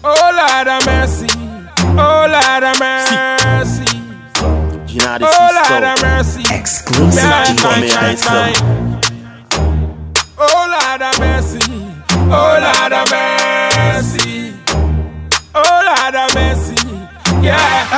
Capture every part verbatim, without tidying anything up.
Oh Lord of mercy, oh Lord of mercy, oh Lord of mercy, exclusive oh Lord of mercy, oh Lord of mercy, oh Lord of mercy, yeah.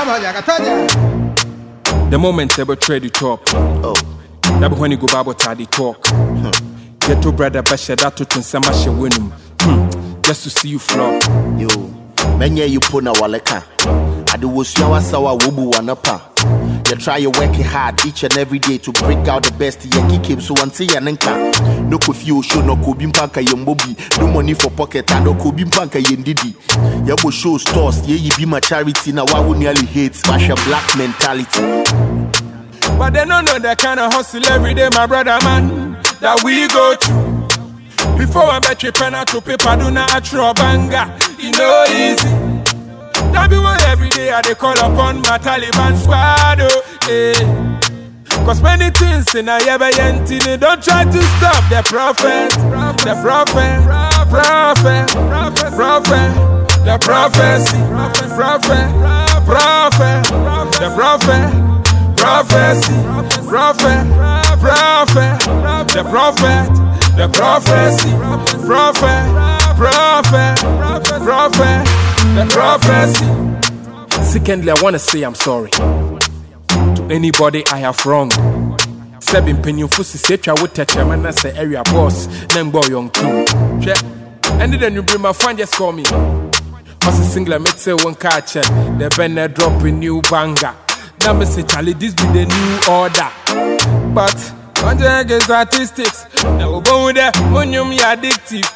The moment they betray the top, oh, that when you go Bible the talk, get to brother Basha that to Tinsama she win him, just to see you flop. Yo, many you put na waleka. I do was yawa sawa wubu wanapa. You try your working hard each and every day to break out the best. You kick him so one say yanenka. No curfew show no kubim panka yembobi. No money for pocket and no kubim panka yendidi. Yabo show stores ye ye be my charity na wa nearly hates basha black mentality. But they don't know the kind of hustle every day, my brother man, that we go through. Before I bet you pen out to paper, do not a true banger. You know easy. That be why every day I they call upon my Taliban squad, oh, eh. Cause many things in a yenti, they don't try to stop the prophet, the prophet, prophet, prophet, the prophecy, prophet, prophet, the prophet, prophecy, prophet, prophet, the prophet, the prophecy, prophet, prophet, prophet, the prophecy. Secondly, I want to say I'm sorry to anybody I have wronged. Seven penny fussy say I would touch him and I say area boss, then boy young too. And then you bring my friend, just call me. What's a single mate say one catch the banner drop a new banger. Now me say Charlie, this be the new order. But on the statistics, now go there, when you me addictive.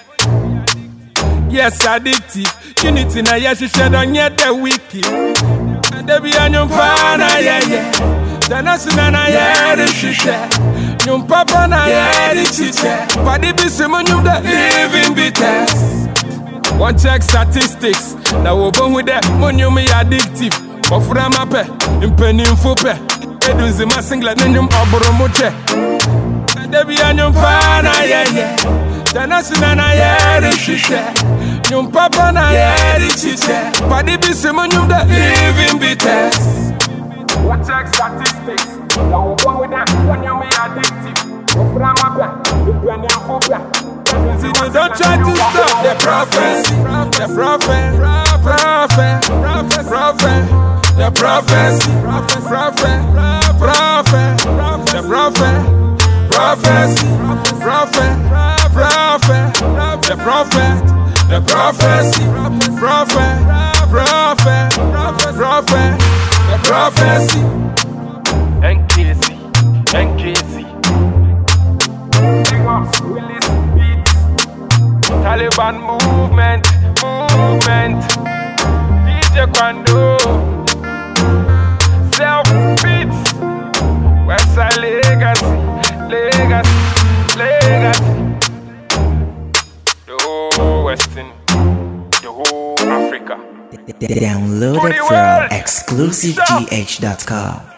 Yes, addictive. Unity na yes, you shed on yet the wiki. And there be a new pana, yeah, yeah. The national, yeah, the shisha. New papa, yeah, the chicha. But it be someone you that living be test. One check statistics. Now we're born with that, when you me addictive. Ofra mape, impeni mfupe. Eduzi masingla nenyum aboromoche. And there be a new pana, yeah, yeah. The national, yeah, the shisha. New papa na yeah, the chicha. But it be someone you that living be test. One check statistics. Now we're born with that when you be addictive. Don't try to stop the prophecy. The prophet, prophet, prophet, the prophecy, prophet, prophet, the prophet, prophecy, prophet, prophet, the prophet. The prophecy, prophet, prophet, prophet, the prophecy. N K C, N K C. Willis Beats, Taliban movement, movement. D J Quando, Self Beats, Westside Legacy, Legacy, Legacy. Western, the whole Africa. Download it from exclusive G H dot com.